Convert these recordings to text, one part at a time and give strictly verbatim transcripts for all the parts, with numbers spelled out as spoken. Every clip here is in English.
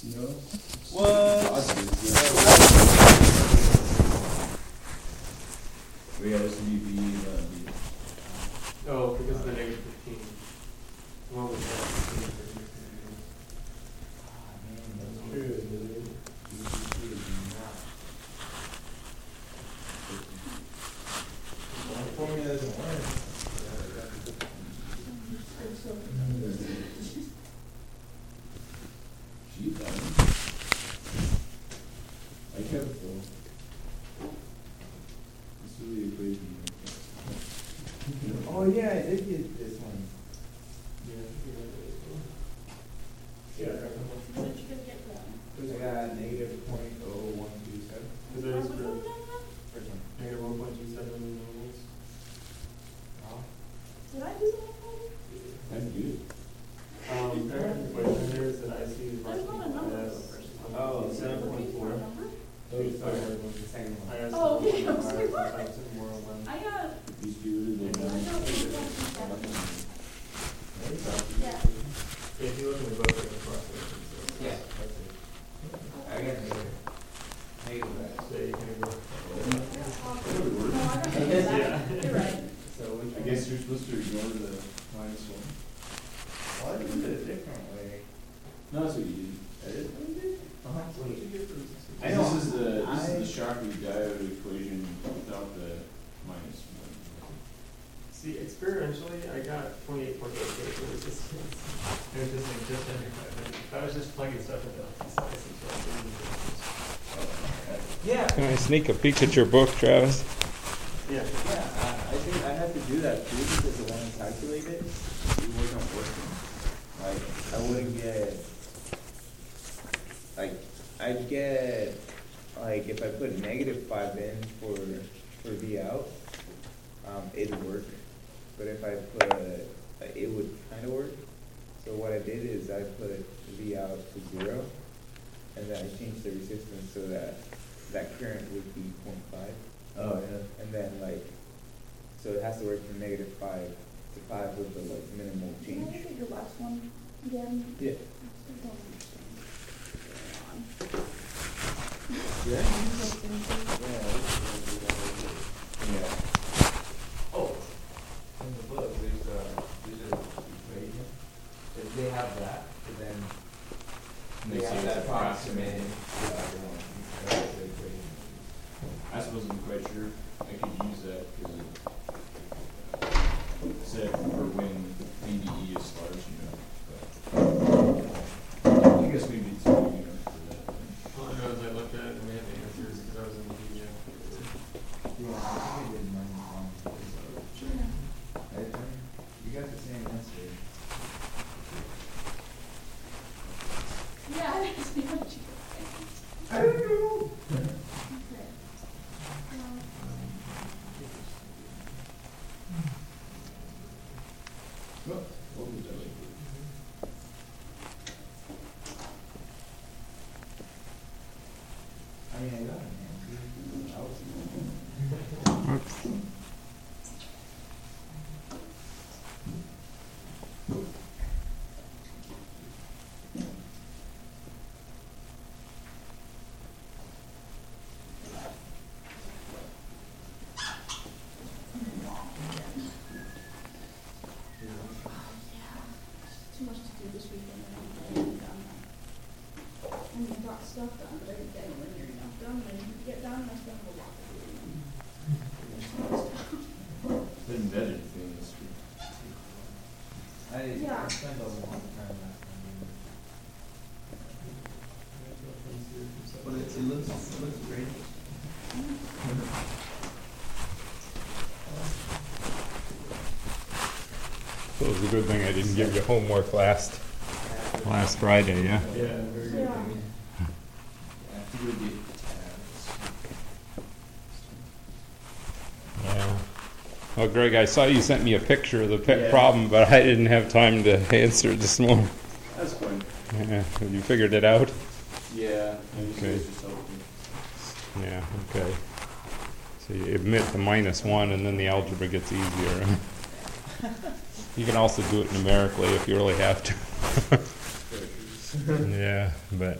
No. What? Positive, yeah. We got S D B, uh, B. Oh, because of the negative fifteen. What was that? fifteen, fifteen, Formula doesn't work. She done. I kept it though. It's really a crazy. Oh yeah, I did get this one. Yeah. What did you get done? I got negative point oh one two seven. Is there What is was for that? First one. negative one point two seven millimoles? Oh. Did I do that one? That's good. Um, current equation there is that I see is There's not a number. Oh, seven point Looking for four. a number? Sorry, the second one. I got Oh, okay, some I'm more sorry, wires, what? sometimes some more on them. I got, These two are the I got one point two seven. Yeah. Yeah, if you look in the book, it's approximately. Yeah. I got negative. Negative that. So you can go. No, I got that. Yeah. You're right. So which I one? guess you're supposed to ignore the minus one. Why do you do it a different way? No, that's what you did. That is what you did? Uh-huh. Wait. I This know. is the, this I- is the Shockley diode equation without the minus one. See, experientially, I got twenty-eight point eight eight for resistance. It was just like just under five minutes. If I was just plugging stuff into the size and stuff. Yeah. Can I sneak a peek at your book, Travis? Yeah. Yeah, I, I think I had to do that too because the one I calculated, it wasn't working. Like, I wouldn't get, like, I'd get, like, if I put negative five in for, for V out, um, it'd work. But if I put, uh, it would kind of work. So what I did is I put V out to zero, and then I changed the resistance so that that current would be zero point five. Oh, yeah. And then like, so it has to work from negative five to five with the like minimal Can I change. look at your last one again? Yeah. I still don't Yeah. understand. Yeah. Oh, in the book, there's uh, there's a equation. If they have that, then they They have say that it's approximate. approximate. That's the equation. I just wasn't quite sure I could use that because it said for when V D E is large, you know. But I guess maybe it's big enough for that. All I know is I looked at it and we had the answers because I was in the P D F. Yeah, I think I did mine wrong. I, I, you got the same answer. Yeah, I see what you I don't know. Okay. Um, Well, what was that like? I mean, I got an answer. I was. Too much to do this weekend, and I'm getting done. I mean, I got stuff done, but every day when you're not done, then you get done, I still have a lot to do. Didn't that anything this week? I, Yeah. I spent a long time last time. But it, it looks, it looks great. So it was a good thing I didn't give you homework last last Friday, yeah? Yeah, very good. Yeah. Yeah, really good. Yeah. Well, Greg, I saw you sent me a picture of the pet Yeah. problem, but I didn't have time to answer it this morning. That's fun. Yeah, you figured it out? Yeah. I just Okay. just helped me. Yeah, okay. So you admit the minus one, and then the algebra gets easier. You can also do it numerically if you really have to. Yeah, but.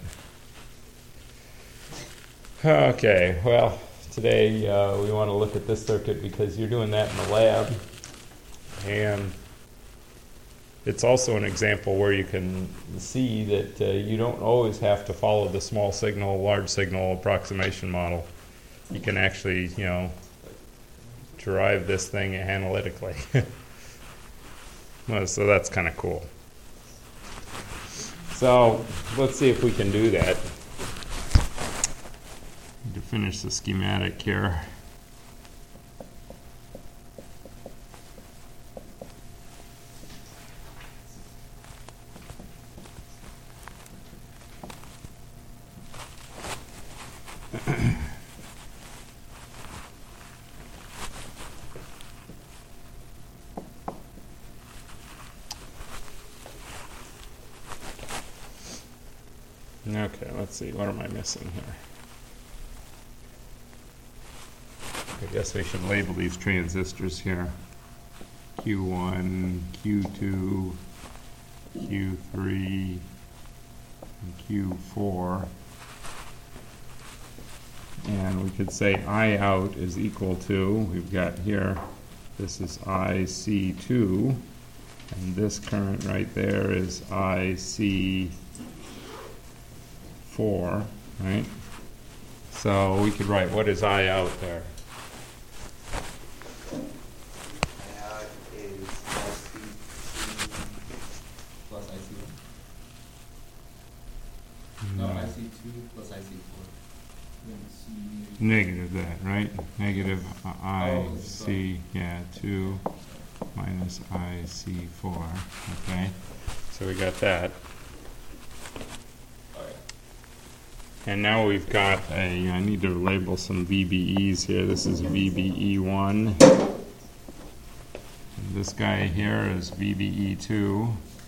Okay, well, today uh, we want to look at this circuit because you're doing that in the lab. And it's also an example where you can see that uh, you don't always have to follow the small signal, large signal approximation model. You can actually, you know, derive this thing analytically. Well, so that's kind of cool. So let's see if we can do that. To finish the schematic here. Okay, let's see, what am I missing here? I guess I should label these transistors here. Q one, Q two, Q three, and Q four. And we could say I out is equal to, we've got here, this is I C two, and this current right there is I C four, right? So we could write, what is I out there? Out is I C two plus I C one. No, I C two plus I C four. Then C Negative that, right? Negative uh, I Oh, C, yeah, two minus I C four, okay? So we got that. Alright. And now we've got a, I need to label some V B Es here. This is V B E one. And this guy here is V B E two.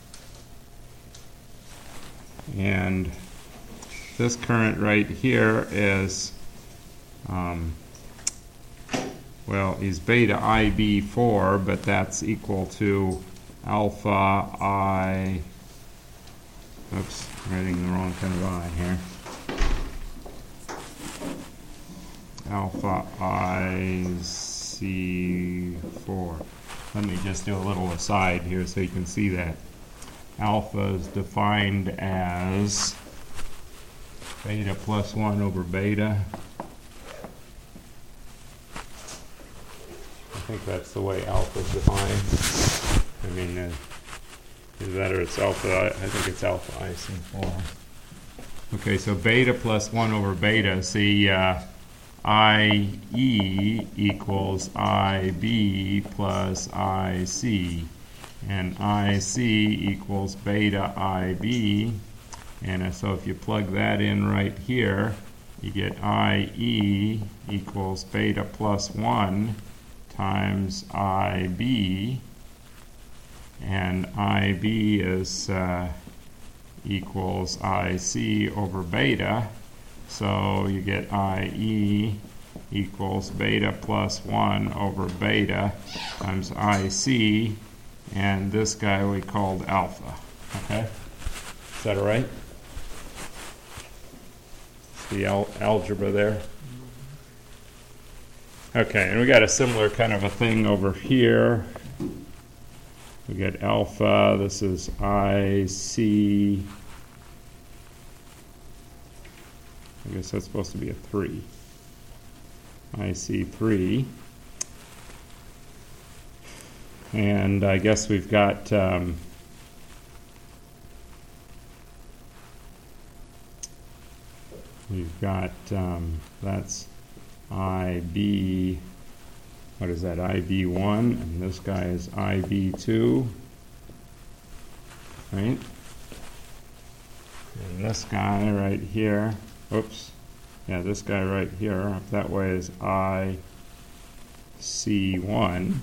And this current right here is, um, well, is beta I B four, but that's equal to alpha I, oops, writing the wrong kind of I here. Alpha I C four. Let me just do a little aside here so you can see that. Alpha is defined as beta plus one over beta. I think that's the way alpha is defined. I mean, uh, is that or it's alpha, I think it's alpha I C four. Okay, so beta plus one over beta, see, uh, I E equals I B plus I C, and I C equals beta I B, and uh, so if you plug that in right here, you get I E equals beta plus one times I B, and I B is uh, equals I C over beta. So you get I E equals beta plus one over beta times I C, and this guy we called alpha. Okay? Is that all right? The al algebra there. Okay, and we got a similar kind of a thing over here. We got alpha, this is I C. I guess that's supposed to be a three. I C three. And I guess we've got um, we've got um, that's I B, what is that, I B one, and this guy is I B two, right? And this guy right here, oops, yeah, this guy right here, up that way is I C one.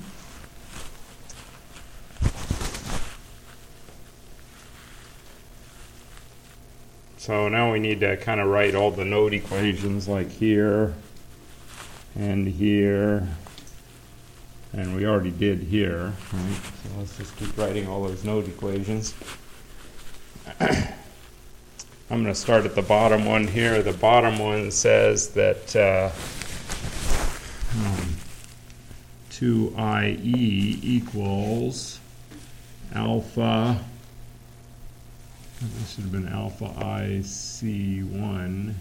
So now we need to kind of write all the node equations like here and here, and we already did here, right? So let's just keep writing all those node equations. I'm going to start at the bottom one here. The bottom one says that uh, um, two I E equals alpha, this should have been alpha I C one,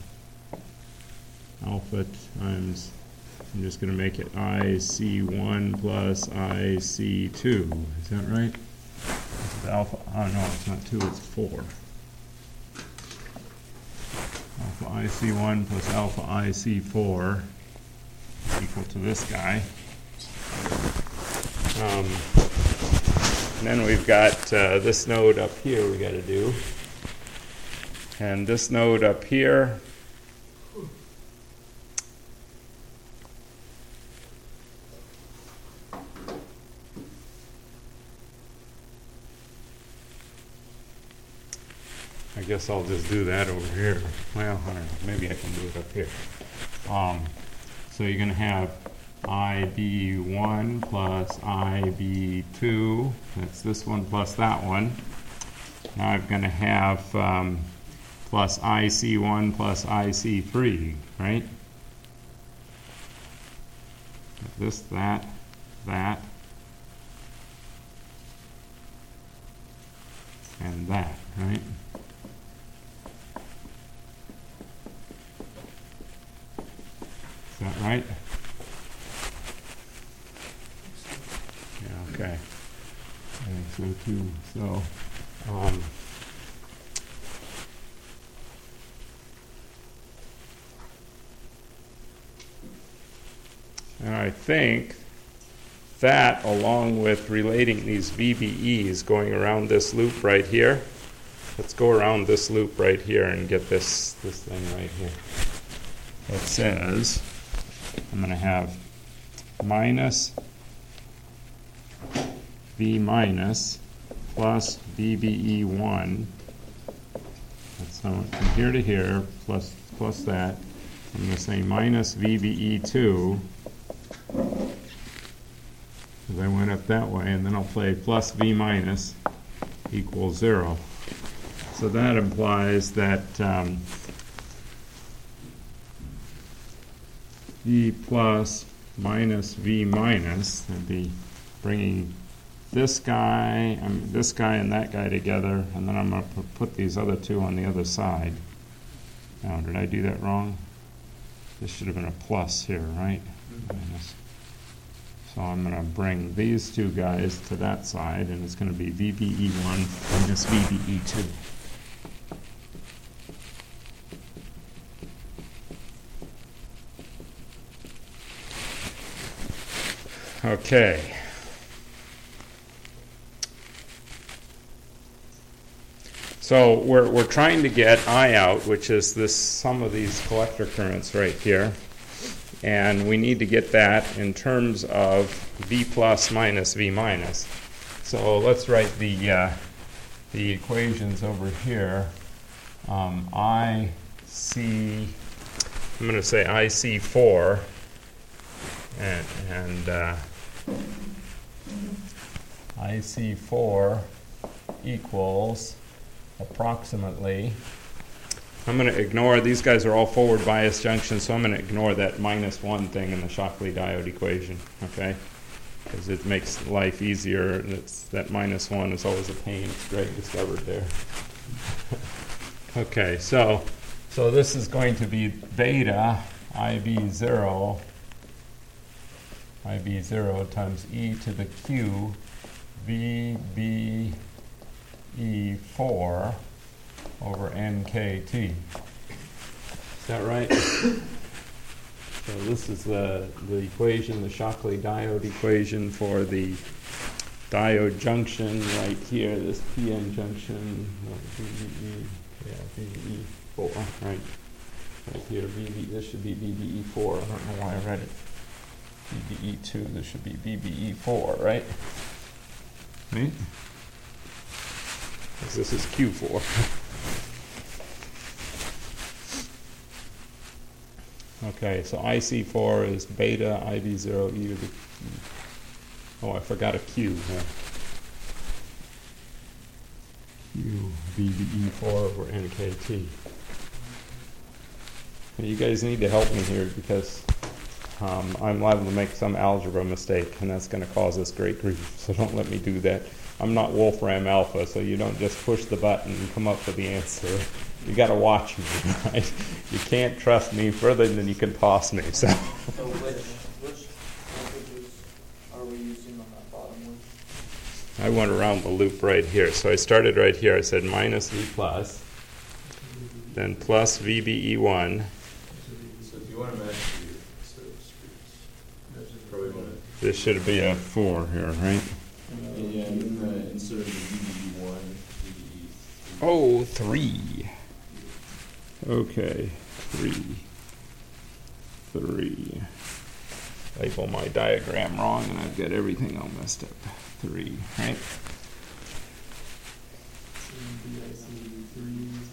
alpha times, I'm just going to make it I C one plus I C two. Is that right? Is it alpha? Oh no, it's not two, it's four. Alpha I C one plus alpha I C four is equal to this guy. Um, and then we've got uh, this node up here we got to do. And this node up here, I guess I'll just do that over here. Well, I don't know, maybe I can do it up here. Um, so you're going to have I B one plus I B two, that's this one plus that one. Now I'm going to have um, plus I C one plus I C three, right? This, that, that, and that, right? Is that right? Yeah, okay. I think so too. So, um, and I think that, along with relating these V B Es going around this loop right here, let's go around this loop right here and get this, this thing right here. It says, I'm going to have minus V minus plus V B E one. That's from here to here, plus, plus that. I'm going to say minus V B E two, because I went up that way, and then I'll play plus V minus equals zero. So that implies that um, V plus minus V minus, that'd be bringing this guy, I mean, this guy and that guy together, and then I'm going to put these other two on the other side. Now, did I do that wrong? This should have been a plus here, right? Minus. So I'm going to bring these two guys to that side, and it's going to be V B E one minus V B E two. Okay. So we're, we're trying to get I out, which is this sum of these collector currents right here. And we need to get that in terms of V plus minus V minus. So let's write the, uh, the equations over here. Um, I C, I'm going to say I C four, and, and uh, I C four equals approximately, I'm going to ignore, these guys are all forward bias junctions, so I'm going to ignore that minus one thing in the Shockley diode equation, okay? Because it makes life easier, and it's, that minus one is always a pain, as Greg discovered there. Okay, so, so this is going to be beta I B zero, I B zero times e to the q V B E four over N K T. Is that right? So this is the, the equation, the Shockley diode equation for the diode junction right here, this P N junction, V B E, yeah, V B E four, right? Right here, V B, this should be V B E four, I don't know why I read it. V B E two, this should be V B E four, right? Right? Because this is Q four. Okay, so I C four is beta I B zero e to the, oh, I forgot a Q. Yeah. Q V B E four over N K T. You guys need to help me here because um, I'm liable to make some algebra mistake, and that's going to cause us great grief, so don't let me do that. I'm not Wolfram Alpha, so you don't just push the button and come up with the answer. You got to watch me, right? You can't trust me further than you can toss me. So, So which, which languages are we using on that bottom one? I went around the loop right here. So I started right here. I said minus V plus, then plus V B E one. So if you want to match your set of streets, probably want to. This should be a four here, right? Yeah, and then the, instead of the V B E one, V B E three. Oh, three. Okay, three. Three. Label my diagram wrong, and I've got everything all messed up. Three, right? B I C three as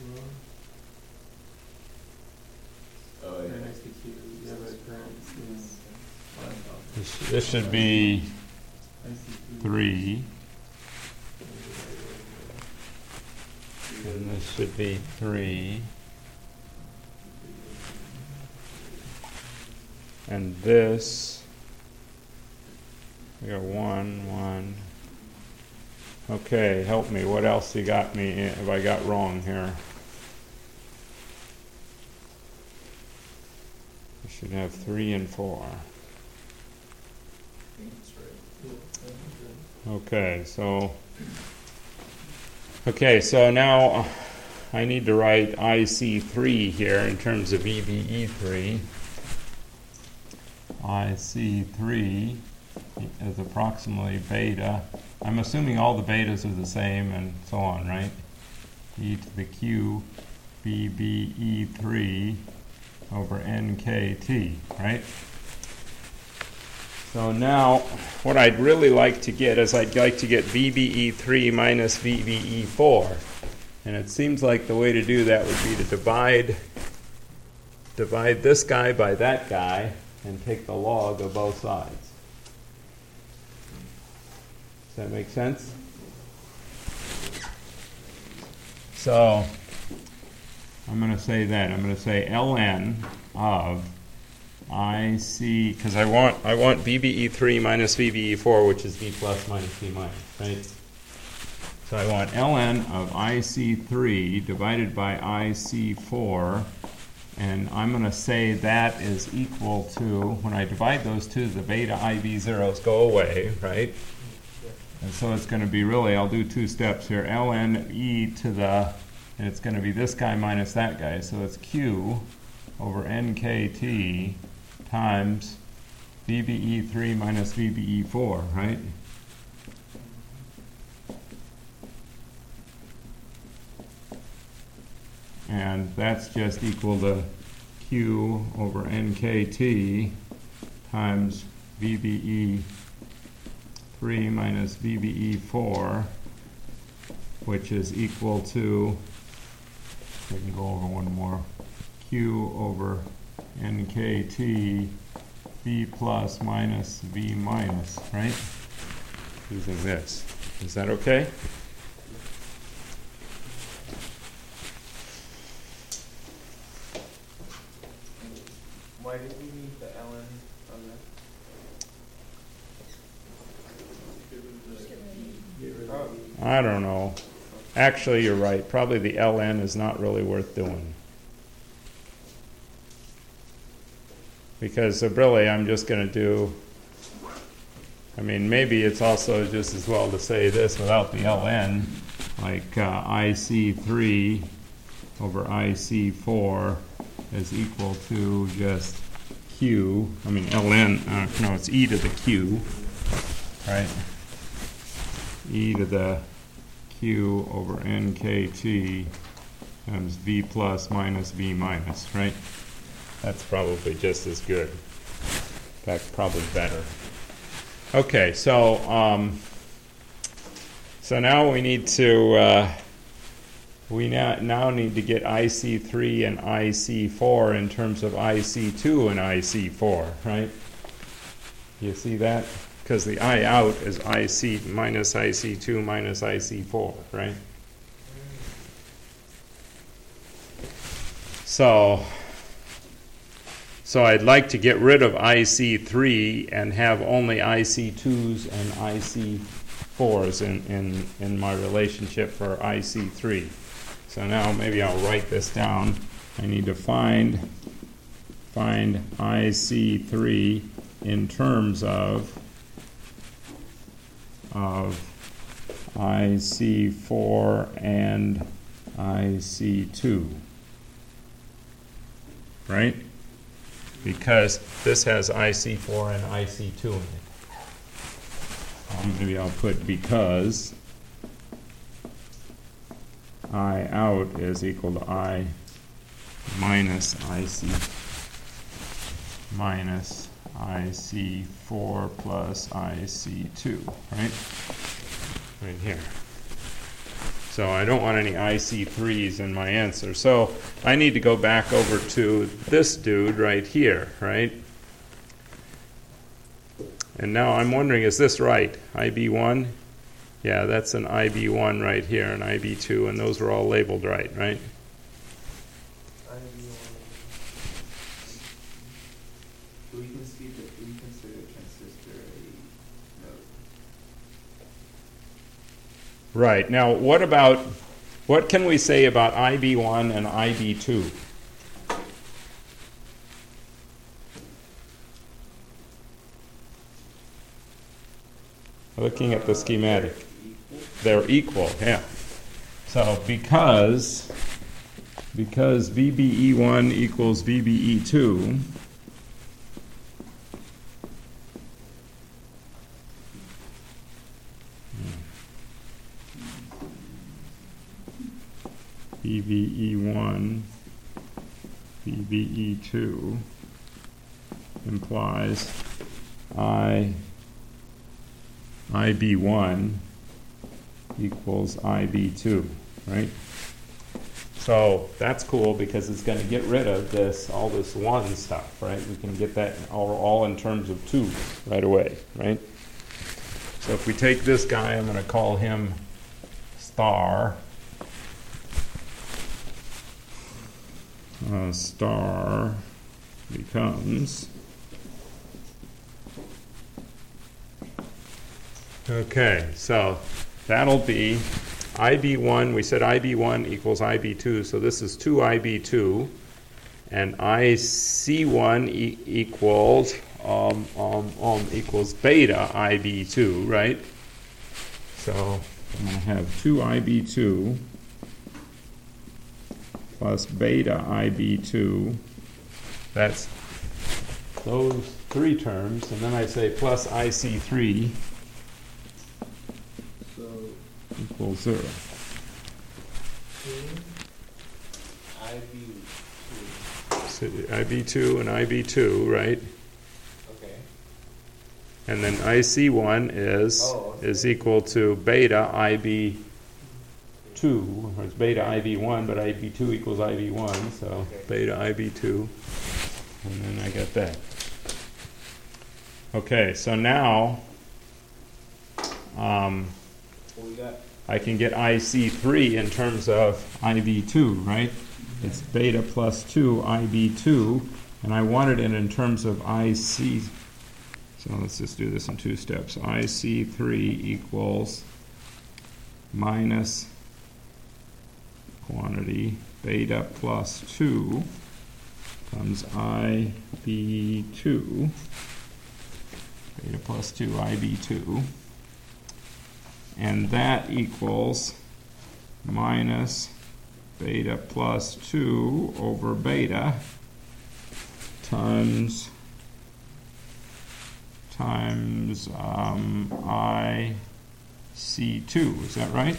well. Oh, Right yeah. next to Q, yeah, right, parentheses. This, this should be I C three, and this should be three, and this, we got one, one. Okay, help me. What else you got me? Have I got wrong here? I should have three and four. I think that's right. Yeah, Okay, so okay, so now I need to write I C three here in terms of V B E three. I C three is approximately beta. I'm assuming all the betas are the same and so on, right? E to the Q V B E three over N K T, right? So now, what I'd really like to get is I'd like to get V B E three minus V B E four. And it seems like the way to do that would be to divide, divide this guy by that guy and take the log of both sides. Does that make sense? So, I'm going to say that. I'm going to say ln of I C, because I want I want V B E three minus V B E four, which is V plus minus V minus, right? So I want ln of I C three divided by I C four, and I'm going to say that is equal to, when I divide those two, the beta I V zeros go away, right? And so it's going to be really, I'll do two steps here, ln e to the, and it's going to be this guy minus that guy, so it's Q over N K T times V B E three minus V B E four, right? And that's just equal to Q over N K T times V B E three minus V B E four, which is equal to, I can go over one more, Q over N K T V plus minus V minus, right? Using this. Is that okay? Why did we need the ln on that? Just get rid of Get rid Oh. of the- I don't know. Actually, you're right. Probably the ln is not really worth doing. Because uh, really, I'm just going to do, I mean, maybe it's also just as well to say this without the ln, like uh, I C three over I C four is equal to just Q, I mean ln, uh, no, it's e to the Q, right? E to the Q over N K T times V plus minus V minus, right? That's probably just as good. In fact, probably better. Okay, so um, so now we need to uh, we now now need to get I C three and I C four in terms of I C two and I C four, right? You see that? Because the I out is I C minus I C two minus I C four, right? So, so I'd like to get rid of I C three and have only I C twos and I C fours in, in, in my relationship for I C three. So now maybe I'll write this down. I need to find, find I C three in terms of, of I C four and I C two. Right? Because this has I C four and I C two in it. Um, maybe I'll put because I out is equal to I minus I C minus I C four plus I C two, right? Right here. So I don't want any I C threes in my answer. So I need to go back over to this dude right here, right? And now I'm wondering, is this right? I B one? Yeah, that's an I B one right here, and I B two, and those are all labeled right, right? We can see that we consider transistor a node. Right. Now, what about, what can we say about I B one and I B two? Looking at the schematic. They're equal, yeah. So because, because V B E one equals V B E two, V B E one, V B E two implies I, I B one equals I B two, right? So that's cool because it's going to get rid of this, all this one stuff, right? We can get that all, all in terms of two right away, right? So if we take this guy, I'm going to call him star. Uh, star becomes, okay, so that'll be I B one, we said I B one equals I B two, so this is two I B two, and I C one e equals, um, um, um, equals beta I B two, right? So I'm going to have two I B two plus beta I B two, that's those three terms, and then I say plus I C three So equals zero. I B two. So I B two and I B two, right? Okay. And then I C one is, Oh, okay. is equal to beta I B two, or it's beta I B one, but I B two equals I B one, so Okay. beta I B two, and then I get that. Okay, so now um, What we got? I can get I C three in terms of I B two, right? It's beta plus two I B two, and I wanted it in terms of I C. So let's just do this in two steps. I C three equals minus quantity beta plus two times I B two, beta plus two I B two, and that equals minus beta plus two over beta times times um, I C two. Is that right?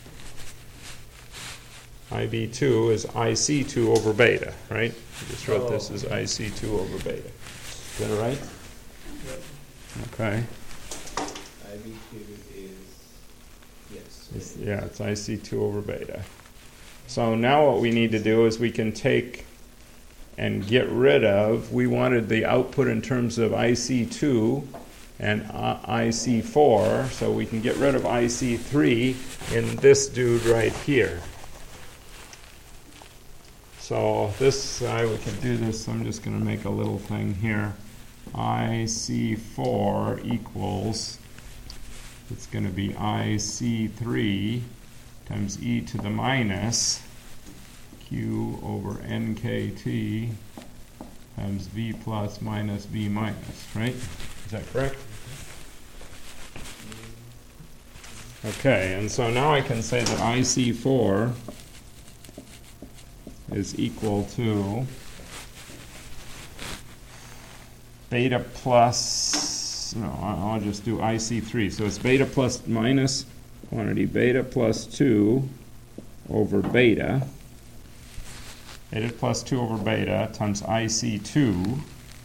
I B two is I C two over beta, right? I just wrote this as I C two over beta. Is that right? Yep. Okay. I B two is, yes. It's, yeah, it's I C two over beta. So now what we need to do is we can take and get rid of, we wanted the output in terms of I C two and uh, I C four, so we can get rid of I C three in this dude right here. so this side, we can do this, I'm just gonna make a little thing here. I C four equals, it's gonna be I C three times e to the minus q over N K T times v plus minus v minus, right? Is that correct? Okay, and so now I can say that I C four is equal to beta plus, no, I- I'll just do I C three. So it's beta plus minus quantity, beta plus two over beta. Beta plus two over beta times I C two.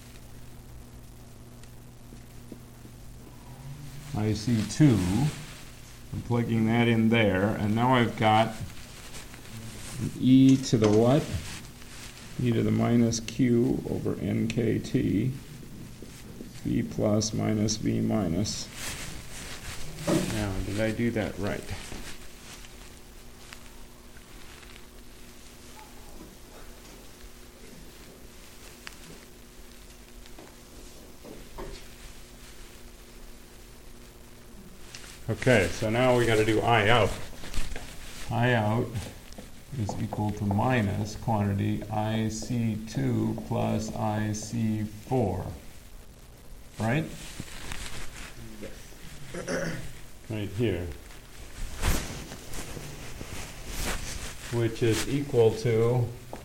I C two. I'm plugging that in there, and now I've got e to the what? E to the minus q over N K T, v plus minus v minus. Now, did I do that right? Okay, so now we got to do I out. I out is equal to minus quantity I C two plus I C four. Right? Right here. Which is equal to,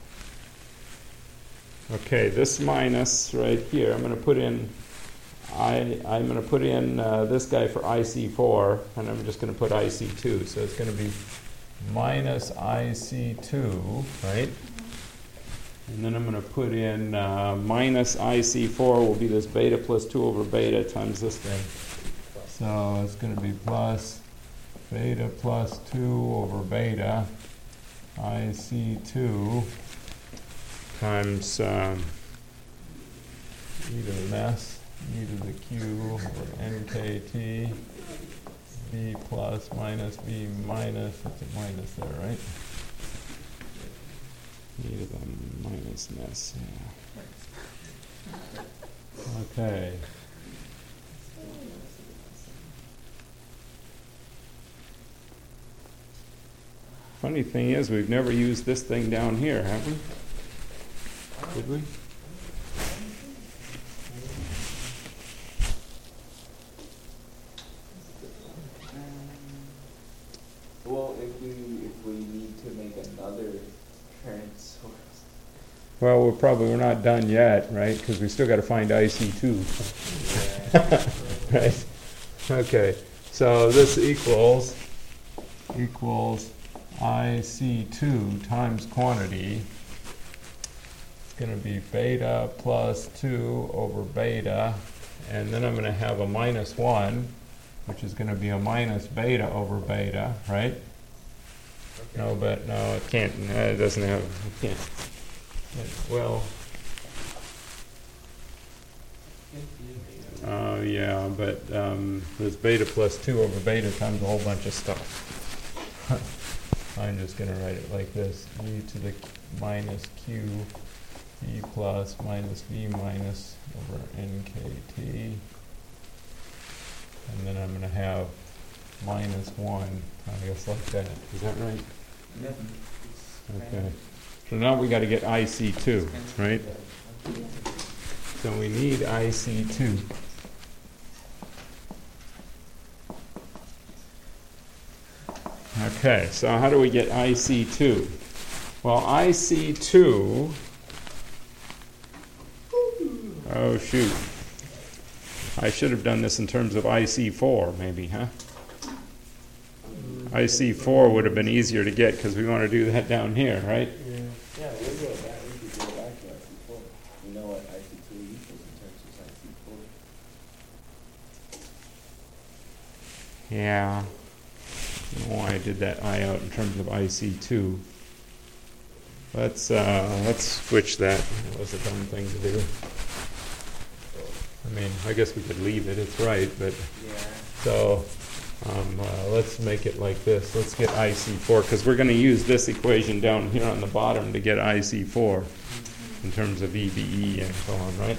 okay, this minus right here, I'm going to put in I, I'm going to put in uh, this guy for I C four, and I'm just going to put I C two. So it's going to be minus I C two, right? And then I'm going to put in uh, minus I C four will be this beta plus two over beta times this thing. So it's going to be plus beta plus two over beta I C two times um, e to the mass. E to the q over N K T, v plus minus v minus, it's a minus there, right? E to the minus ness, yeah. Okay. Funny thing is, we've never used this thing down here, have we? Did we? Well, if we, if we need to make another current source. Well, we're probably, we're not done yet, right? Because we still got to find I C two. Yeah. Right? Okay. So this equals, equals I C two times quantity. It's going to be beta plus two over beta. And then I'm going to have a minus one, which is going to be a minus beta over beta, right? Okay. No, but no, it can't. No, it doesn't have. It can't. It, well. Uh, yeah, but um, there's beta plus two over beta times a whole bunch of stuff. I'm just going to write it like this: e to the minus q, v plus minus v minus over N K T. And then I'm going to have minus one, I guess like that. Is that right? Yeah. Okay. So now we got to get I C two, right? So we need I C two. Okay, so how do we get I C two? Well, I C two, oh shoot. I should have done this in terms of I C four, maybe, huh? I C four would have been easier to get because we want to do that down here, right? Yeah. Yeah, we'll go back, we could go back to I C four. We know what I C two equals in terms of I C four. Yeah. I don't know why I did that I out in terms of I C two. Let's uh, let's switch that. That was a dumb thing to do. I mean, I guess we could leave it. It's right, but Yeah. so Um, uh, let's make it like this. Let's get I C four, because we're going to use this equation down here on the bottom to get I C four in terms of E B E and so on, right?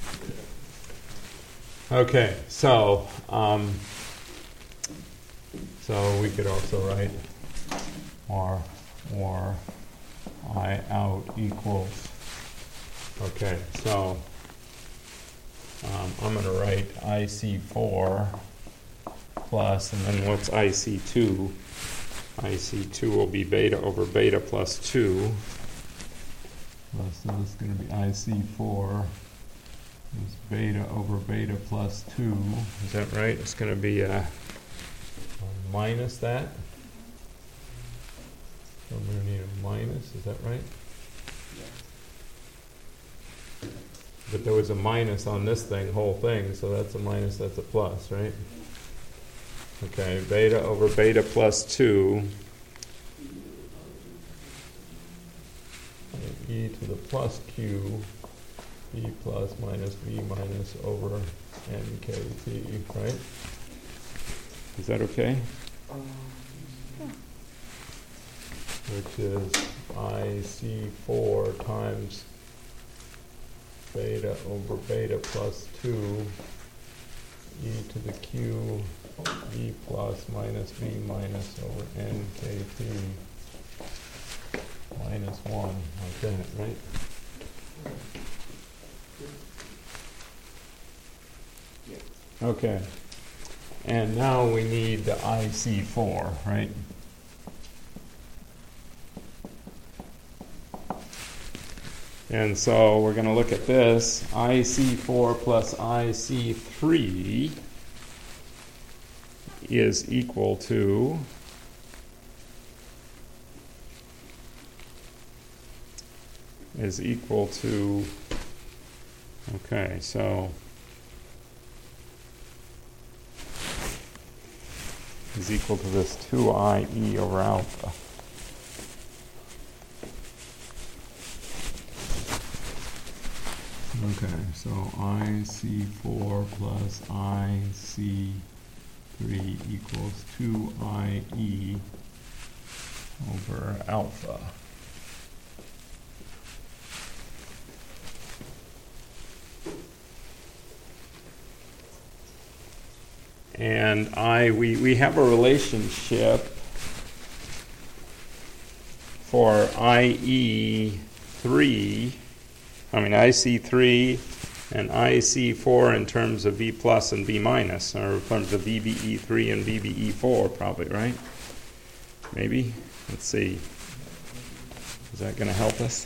Okay, so um, so we could also write or or I out equals. Okay, so um, I'm going to write I C four plus, and then what's I C two? I C two will be beta over beta plus two. So this is going to be I C four is beta over beta plus two. Is that right? It's going to be uh, minus that. So I'm going to need a minus. Is that right? But there was a minus on this thing, whole thing, so that's a minus, that's a plus, right? Okay, beta over beta plus two. E to the plus q, E plus minus V minus over N K T, right? Is that okay? Which is I C four times beta over beta plus two, E to the q, E plus minus V minus over N K T minus one, like that, right? Okay. And now we need the I C four, right? And so we're going to look at this. I C four plus I C three is equal to is equal to okay, so is equal to this two I E over alpha. Okay, so I C four plus I C three equals two I E over alpha. And I we, we have a relationship for I E three, I mean I C three and I C four in terms of V plus and V minus, or in terms of V B E three and V B E four probably, right? Maybe? Let's see. Is that going to help us?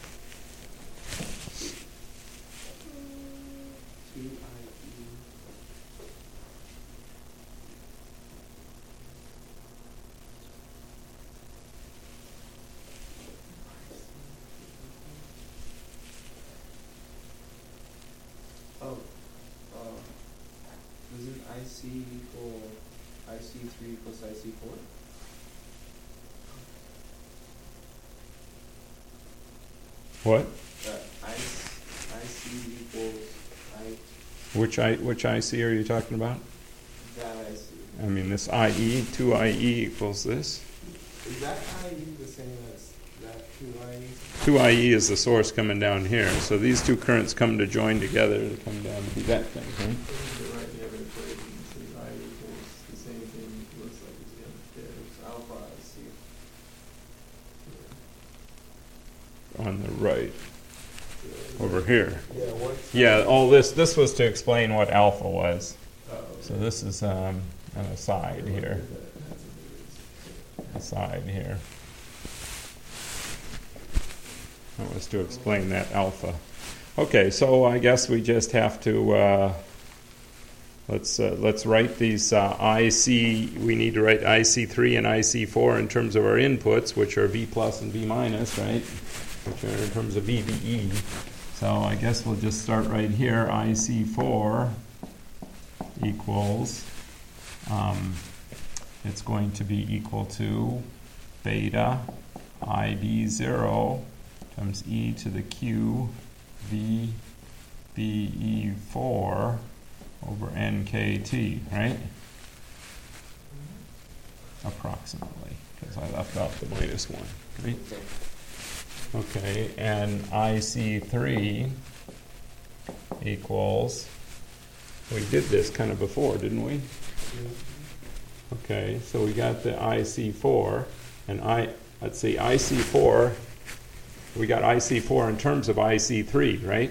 Oh, uh, doesn't I C equal I C three plus I C four? What? That I, I C equals I, Which I which I C are you talking about? that I C. I mean this I E, two I E equals this. Is that I E the same as that two I E? two I E is the source coming down here. So these two currents come to join together to come down to be that thing, right? You're right, you have an equation, so I equals the same thing, it looks like it's gonna, there's alpha I C. On the right, over here. Yeah, what's Yeah, all this, this was to explain what alpha was. Oh, So this is um, an aside here, aside here. That was to explain that alpha. Okay, so I guess we just have to, uh, let's uh, let's write these uh, I C, we need to write I C three and I C four in terms of our inputs, which are V plus and V minus, right? Which are in terms of V B E. So I guess we'll just start right here. I C four equals, um, it's going to be equal to beta I B zero times E to the Q V B E four over N K T, right? approximately, because I left off the minus one, right? Okay. Okay, and I C three equals, we did this kind of before, didn't we? Okay, so we got the I C four, and I, let's see, I C four, we got I C four in terms of I C three, right?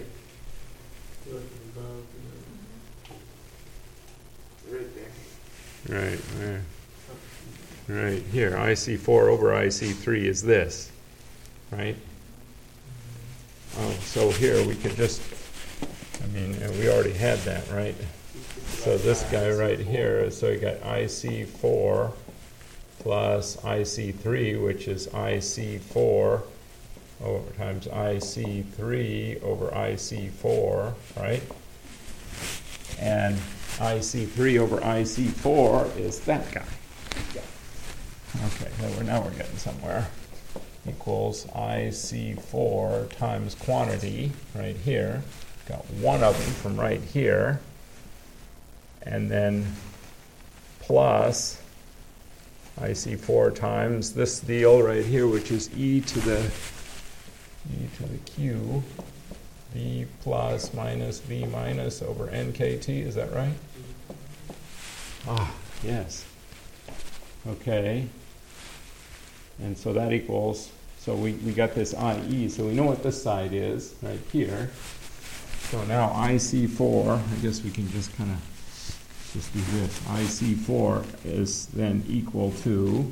Right there. Right, right. Right, here, I C four over I C three is this, right? Oh, so here we could just, I mean, uh, we already had that, right? So this guy right here, so you got I C four plus I C three, which is I C four over times I C three over I C four, right? And I C three over I C four is that guy. Yeah. Okay, so we're, now we're getting somewhere. Equals I C four times quantity right here. Got one of them from right here. And then plus I C four times this deal right here, which is e to the e to the q, v plus minus v minus over N K T. Is that right? Ah, yes. Okay. And so that equals, so we, we got this I E, so we know what this side is right here. So now I C four, I guess we can just kind of just do this. I C four is then equal to,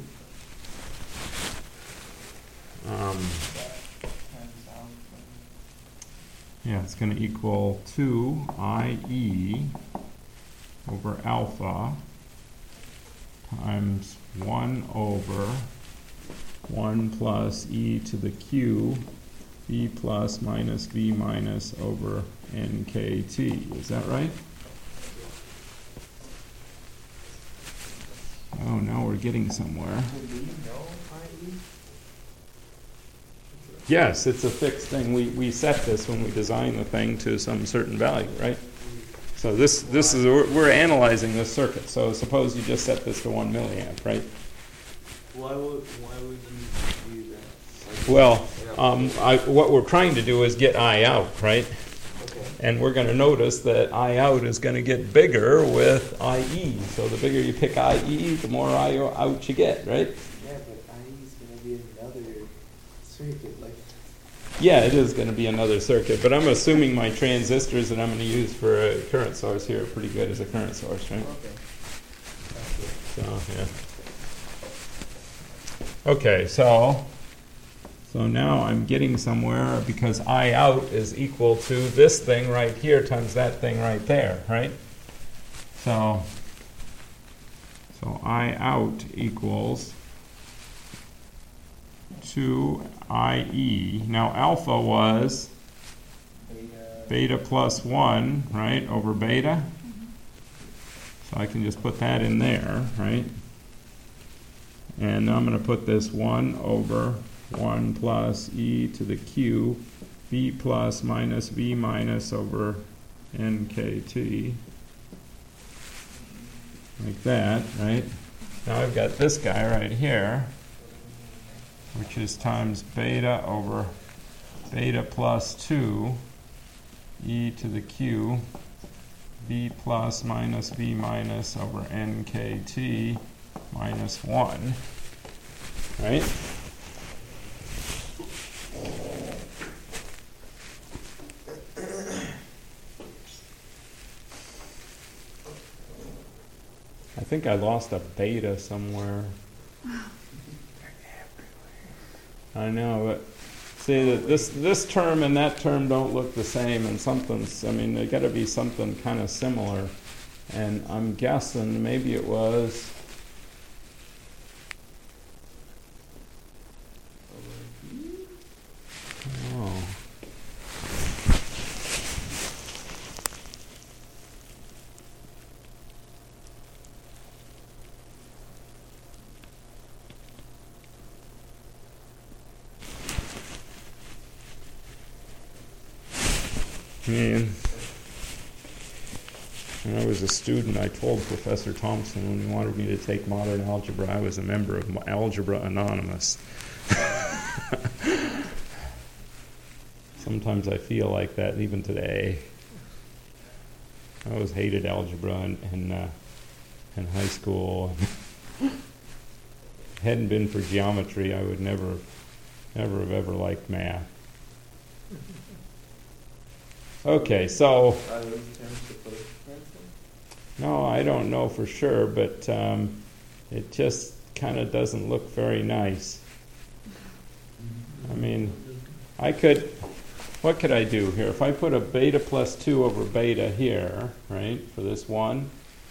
um, yeah, it's going to equal two I E over alpha times one over one plus e to the q v plus minus v minus over N K T. Is that right? Oh, now we're getting somewhere. Do we know I E? Yes, it's a fixed thing. We, we set this when we design the thing to some certain value, right? So this, this is, we're, we're analyzing this circuit. So suppose you just set this to one milliamp, right? Why would why would you do that? Like, Well, yeah. um, I, what we're trying to do is get I out, right? Okay. And we're going to notice that I out is going to get bigger with I E. So the bigger you pick I E, the more I out you get, right? Yeah, but I E is gonna be another circuit, like. Yeah, it is going to be another circuit, but I'm assuming my transistors that I'm going to use for a current source here are pretty good as a current source, right? Okay. So, yeah. Okay, so so now I'm getting somewhere because I out is equal to this thing right here times that thing right there, right? So so I out equals two I E. Now alpha was Beta. beta plus one, right, over beta. So I can just put that in there, right? And now I'm going to put this one over one plus e to the q, v plus minus v minus over N K T. Like that, right? Now I've got this guy right here, which is times beta over beta plus two, e to the q, v plus minus v minus over N K T minus one, right? I think I lost a beta somewhere. I know, but see that this this term and that term don't look the same, and something's, I mean, there got to be something kind of similar, and I'm guessing maybe it was. Oh. Man. when I was a student, I told Professor Thompson when he wanted me to take modern algebra, I was a member of Algebra Anonymous. Sometimes I feel like that even today. I always hated algebra in, in, uh, in high school. Hadn't been for geometry, I would never, never have ever liked math. Okay, so... Are those terms supposed to cancel? No, I don't know for sure, but um, it just kind of doesn't look very nice. I mean, I could... What could I do here? If I put a beta plus two over beta here, right, for this one,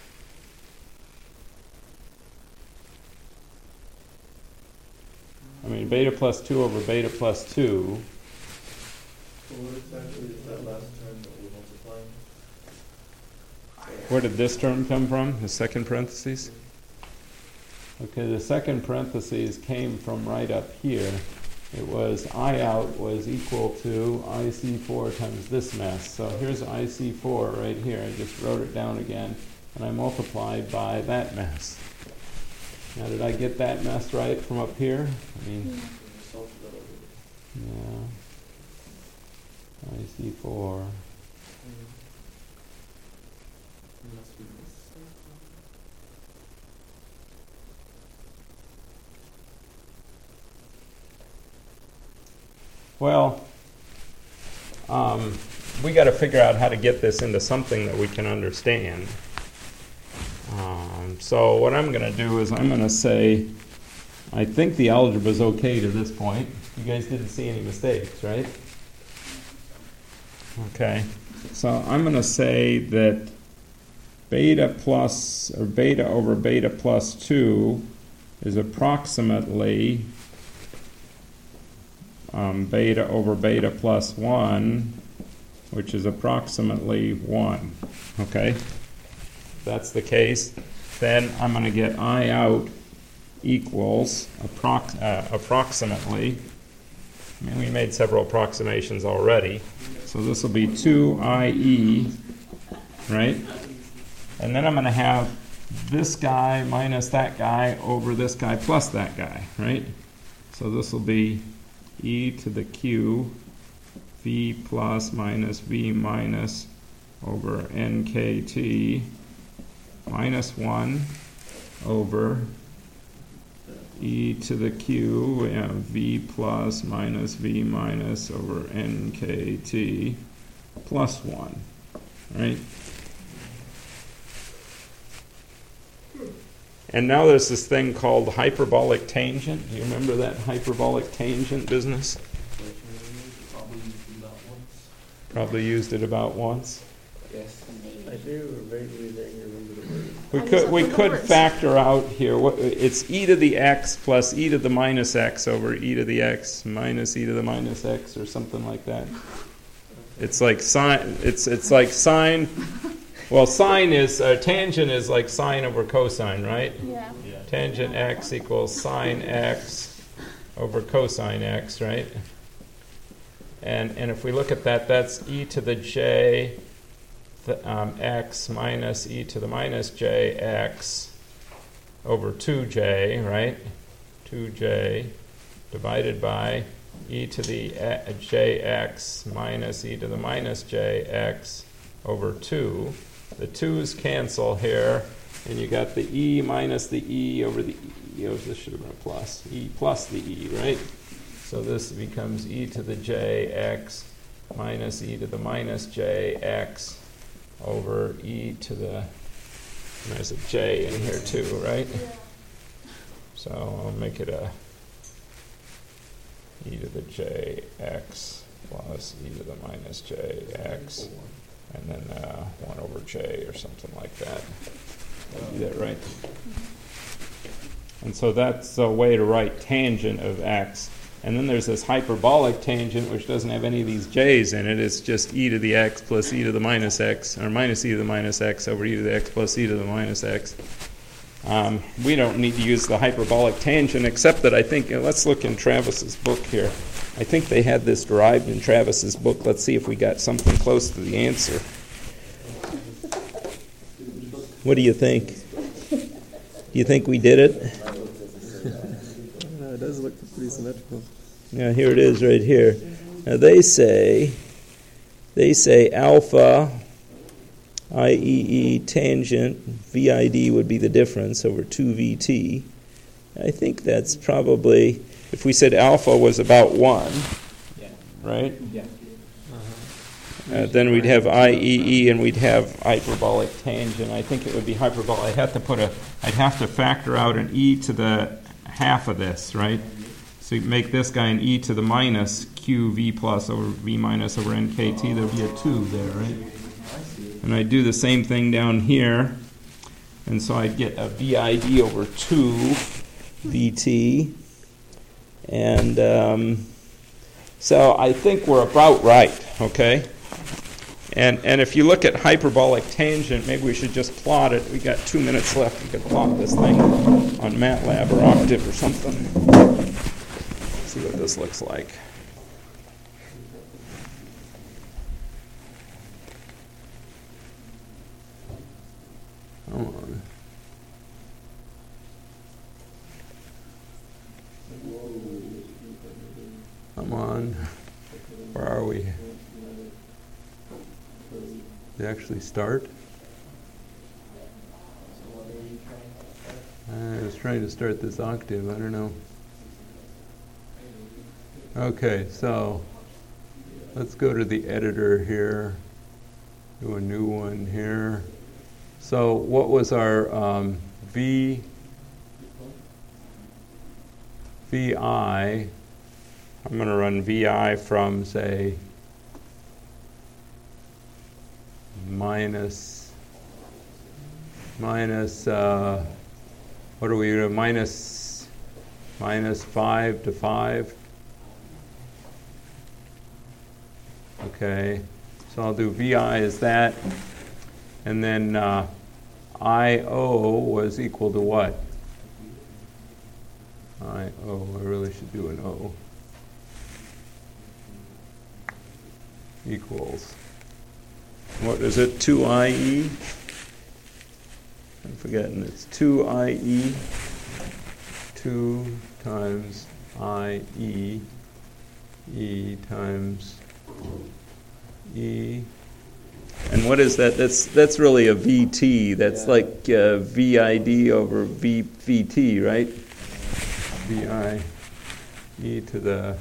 I mean, beta plus two over beta plus two, So what exactly is that last term that we're multiplying? where did this term come from? The second parentheses? Okay, the second parentheses came from right up here. It was I out was equal to I C four times this mess. So here's I C four right here. I just wrote it down again, and I multiplied by that mess. Now, did I get that mess right from up here? I mean, yeah. I C four. Well, um, we got to figure out how to get this into something that we can understand. Um, so what I'm going to do is I'm going to say, I think the algebra is okay to this point. You guys didn't see any mistakes, right? Okay. So I'm going to say that beta plus, or beta over beta plus two is approximately Um, beta over beta plus one, which is approximately one. Okay? If that's the case, then I'm going to get I out equals approx- uh, approximately. I mean, we made several approximations already. So this will be two I E, right? And then I'm going to have this guy minus that guy over this guy plus that guy, right? So this will be e to the q v plus minus v minus over nkt minus one over e to the q, we have v plus minus v minus over nkt plus one, right? And now there's this thing called hyperbolic tangent. Do you remember that hyperbolic tangent business? Probably used it about once. Yes. I do vaguely vaguely remember the word. We I could just we have the could numbers. factor out here what it's e to the x plus e to the minus x over e to the x minus e to the minus x or something like that. It's like sine. It's it's like sine. Well, sine is uh, tangent is like sine over cosine, right? Yeah. Tangent x equals sine x over cosine x, right? And and if we look at that, that's e to the j the, um, x minus e to the minus j x over two j, right? two j divided by e to the a- jx minus e to the minus jx over two. The twos cancel here, and you got the e minus the e over the e. Oh, this should have been a plus. E plus the e, right? So this becomes e to the jx minus e to the minus jx over e to the, there's a j in here too, right? So I'll make it a e to the jx plus e to the minus jx. And then uh, one over j or something like that. Is that right? And so that's a way to write tangent of x. And then there's this hyperbolic tangent, which doesn't have any of these j's in it. It's just e to the x plus e to the minus x, or minus e to the minus x over e to the x plus e to the minus x. Um, we don't need to use the hyperbolic tangent, except that I think, uh, let's look in Travis's book here. I think they had this derived in Travis's book. Let's see if we got something close to the answer. What do you think? Do you think we did it? Yeah, it does look pretty symmetrical. Yeah, here it is right here. Now they say, they say alpha I E E tangent V I D would be the difference over two V T. I think that's probably, if we said alpha was about one, Yeah. right? Yeah. Uh, then we'd have I E E and we'd have hyperbolic tangent. I think it would be hyperbolic. I'd have to put a, I'd have to factor out an e to the half of this, right? So you make this guy an e to the minus q v plus over v minus over n k t. There'd be a two there, right? And I'd do the same thing down here. And so I'd get a V I D over two V T. And um, so I think we're about right, okay? And and if you look at hyperbolic tangent, maybe we should just plot it. We got two minutes left. We could plot this thing on MATLAB or Octave or something. See what this looks like. Come on. Come on. Where are we? They actually start? I was trying to start this octave. I don't know. Okay, so let's go to the editor here. Do a new one here. So what was our um, V, V I? I'm going to run V I from, say, minus, minus, uh, what are we, minus, minus five to five. Okay, so I'll do V I as that. And then uh, I O was equal to what? I O, I really should do an O. Equals. What is it? two I E? I'm forgetting. It's two I E. two times I E. E times E. And what is that? That's that's really a V T. That's yeah. like uh, V I D over V, VT, right? V I E to the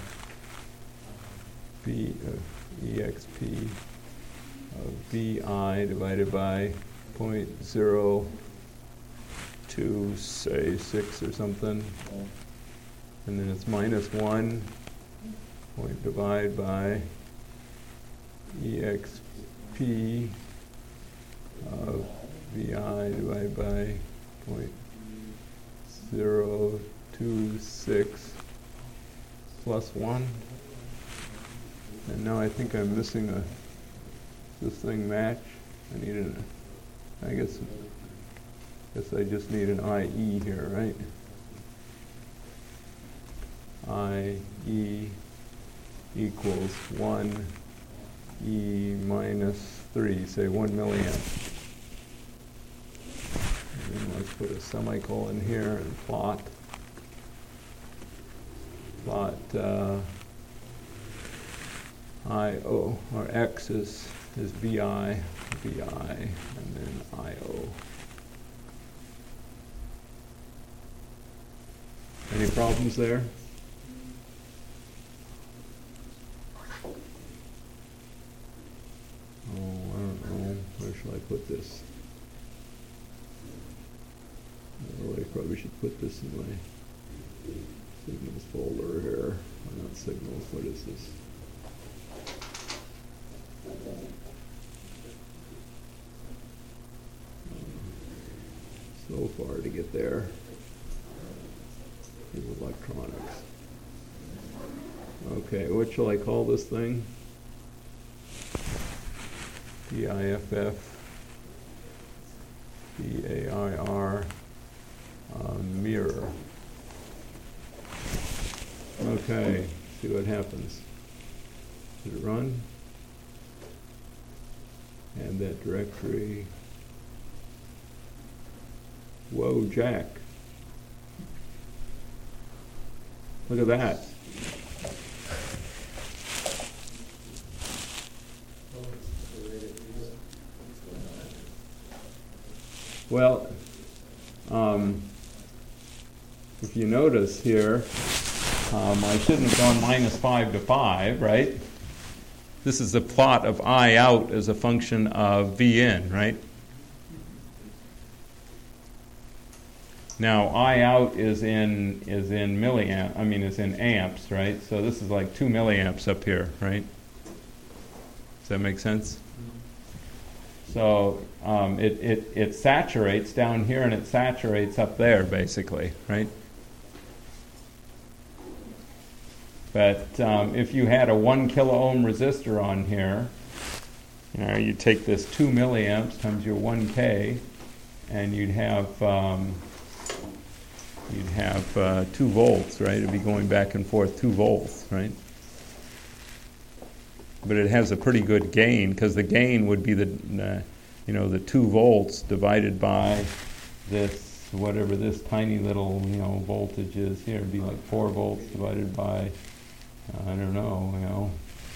V uh, E X P of V I divided by zero point zero two, say, six or something. And then it's minus one. Point divide by E X P of V I divided by zero point zero two six plus one. And now I think I'm missing a, this thing match. I need an, I guess, guess I just need an I E here, right? I E equals one E minus three, say one milliamp. And then let's put a semicolon here and plot. Plot uh, I O, or X is, is V I, V I, and then I O. Any problems there? Oh, I don't know. Where should I put this? Oh, I probably should put this in my signals folder here. Or not signals, what is this? So far to get there. Is electronics. Okay, what shall I call this thing? D I F F, B A I R, uh, mirror. Okay, see what happens. Did it run? Add that directory. Whoa, Jack. Look at that. Well, um, if you notice here, um, I shouldn't have gone minus five to five, right? This is the plot of I out as a function of V in, right? Now I out is in is in milliamp. I mean, is in amps, right? So this is like two milliamps up here, right? Does that make sense? So um, it, it it saturates down here and it saturates up there, basically, right? But um, if you had a one kilo ohm resistor on here, you know, you take this two milliamps times your one K, and you'd have um, you'd have uh, two volts, right? It'd be going back and forth two volts, right? But it has a pretty good gain, because the gain would be the, uh, you know, the two volts divided by this, whatever this tiny little, you know, voltage is here. It'd be like four volts divided by, I don't know, you know,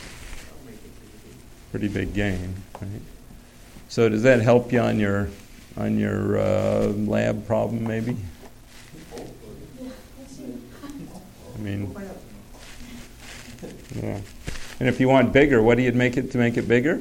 pretty big gain, right? So does that help you on your on your uh, lab problem, maybe? I mean, yeah. And if you want bigger, what do you make it to make it bigger?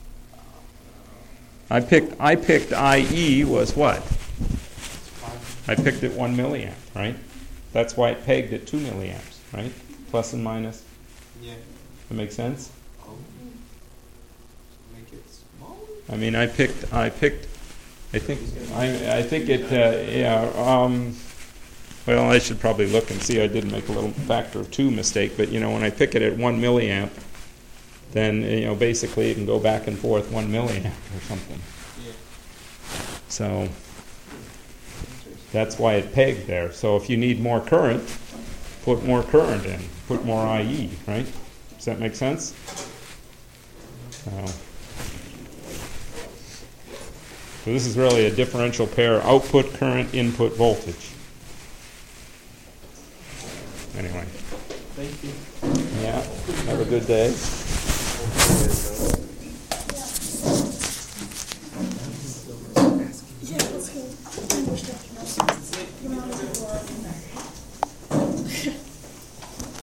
I picked I picked I E was what? I picked it one milliamp, right? That's why it pegged at two milliamps, right? Plus and minus. Yeah. That make sense? Oh. Make it smaller? I mean, I picked I picked I think I I think it uh, yeah um well, I should probably look and see. I did make a little factor of two mistake, but you know, when I pick it at one milliamp, then you know, basically it can go back and forth one milliamp or something. Yeah. So that's why it pegged there. So if you need more current, put more current in, put more I E, right? Does that make sense? So, so this is really a differential pair: output current, input voltage. Anyway. Thank you. Yeah, have a good day.